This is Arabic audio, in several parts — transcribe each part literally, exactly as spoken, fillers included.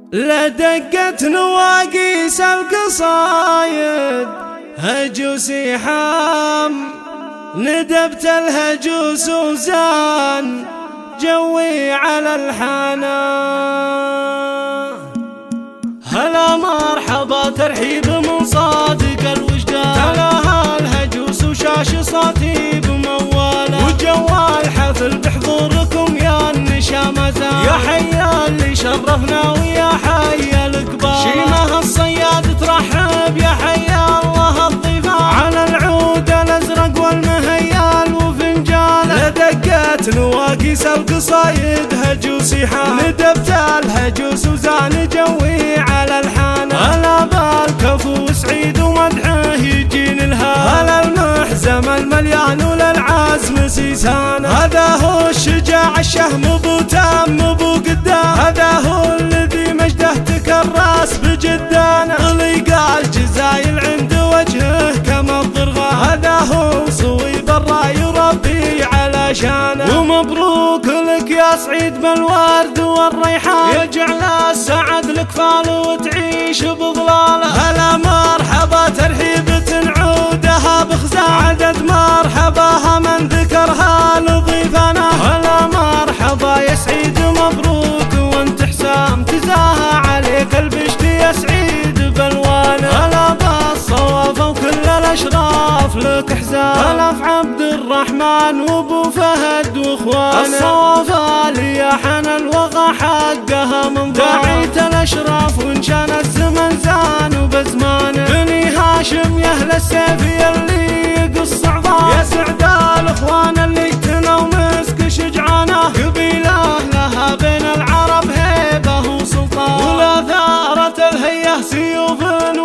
لدقت نواقيس القصايد هجوس حام، ندبت الهجوس وزان جوي على الحنا. هلا مرحبا ترحيب من صادق الوجدان، تلاها الهجوس وشاش صوتي بمواله، وجوال حفل بحضوركم يا النشامزان، يا حيا اللي شرفنا ويا حيا الكبار، شيمه الصياد ترحب يا حيا الله الضيفان، على العود الازرق والمهيال وفنجان. لدقت نواقيس القصايد هجوس حام، ندبت الهجوس وزان جوي على الحانة، هلا بالكفو سعيد ومدحه يجين الهام، هلا المحزم المليان وللعزم سيسانه، هذا هو الشجاع الشهم بو تام بو قدام، هذا هو الذي مجده تكرس بجدانه، طليق الجزايل عند وجهه كما الضرغام، هذا هو صويب الراي وربي على شانه، ومبروك لك يا سعيد بالورد والريحان، يجعل السعد لك فال وتعيش بظلاله. هلا مرحبا ترحيبة عودها بخزان، عدد مرحباها من ذكرها لضيفنا، هلا مرحبا يا سعيد مبروك وانت حسام، تزاهى عليك البشت يا سعيد بالوانه، هلا بالصوافة وكل الاشراف لك حزام، هلا في عبد الرحمن وابو فهد واخوانه، الصوافة لي حنى الوغى حقها من داعيت الاشراف وانشان الزمن زان وبزمانه، بني هاشم يا اهل السيف اللي يقص عظام، يا سعد الاخوان اللي اجتنوا مسك شجعانه، قبيله لها بين العرب هيبه وسلطان، ولا ثارت الهيه سيوف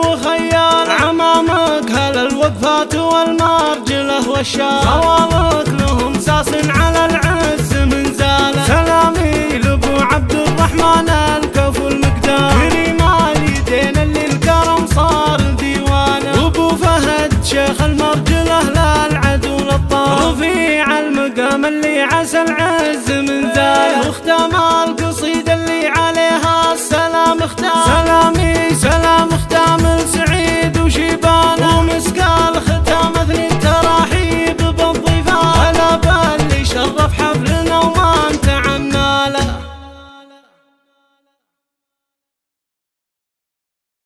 وخيال، عمامك هل الوقفات والمرجله والشام، خوالك لهم ساس على العز من زاله، سلامي لابو عبد الرحمن الكفو المقدام، كريم اليدين اللي الكرم صار ديوانه، وابو فهد شيخ المرجله للعدو للطار، رفيع المقام اللي عسى العز من زاله، واختام القصيده اللي عليها السلام اختار، سلامي سلام